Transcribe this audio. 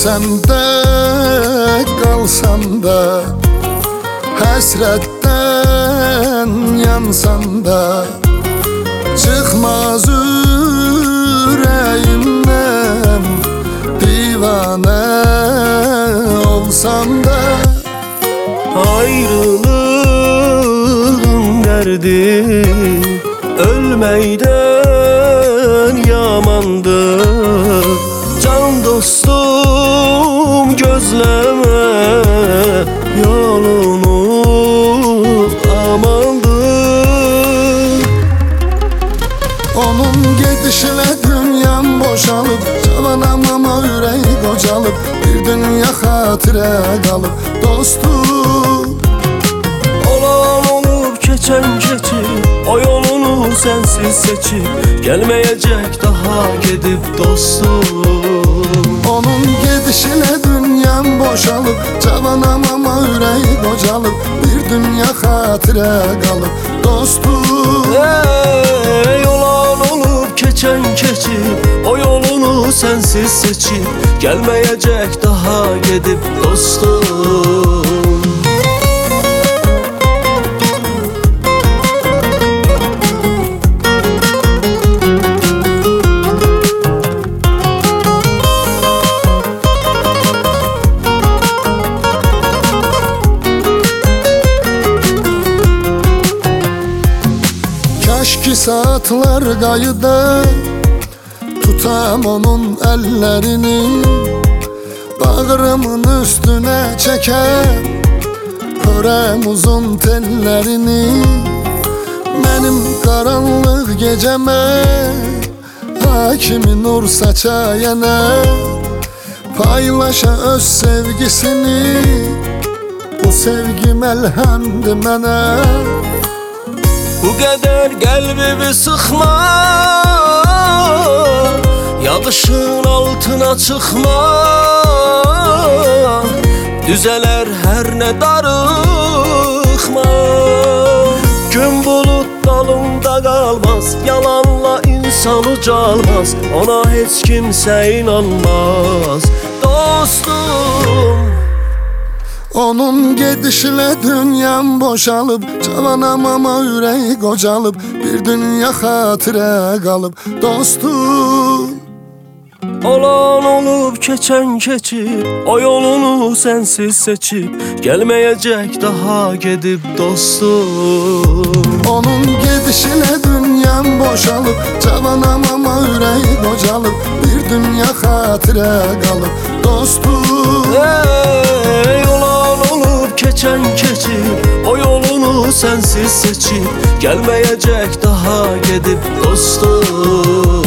Ölsəm də, qalsam da, həsrətdən yansam da, çıxmaz ürəyimdən divanə olsam da. Ayrılığın dərdi ölməkdən yamandır. Can dostum gözləmə yolunu amandır. Onun gedişinə dünyam boşalıb, cavanam ama ürək qocalıb, bir dünya xatirə qalıb dostum. Olan olub keçən keçib, o yolunu sənsiz seçib, gəlməyəcək daha gedib dostum. Onun gedişinə dünyam boşalıb, cavanam ama ürək qocalıb, bir dünya xatirə qalıb dostum. Ey olan olub keçən keçib, o yolunu sənsiz seçib, gəlməyəcək daha gedib dostum. Kaş ki saatlar qayıda, tutam onun əllərini, bağrımın üstünə çəkəm, hörəm uzun tellərini. Mənim qaranlıq gecəmə hakimi nur saçayana, paylaşa öz sevgisini, bu sevgi məlhəmdir mənə. Bu qədər qəlbimi sıxma, yağışın altına çıxma, düzələr hər nə darıxma. Gün bulut dalında qalmaz, yalanla insan ucalmaz, ona heç kimsə inanmaz dostum. Onun gedişinə dünyam boşalıb, cavanam ama ürək qocalıb, bir dünya xatirə qalıb dostum. Olan olub keçən keçib, o yolunu sənsiz seçib, gəlməyəcək daha gedib dostum. Onun gedişinə dünyam boşalıb, cavanam ama ürək qocalıb, bir dünya xatirə qalıb dostum. Ey olan olub keçən keçib, o yolunu sənsiz seçib, gəlməyəcək daha gedib dostum.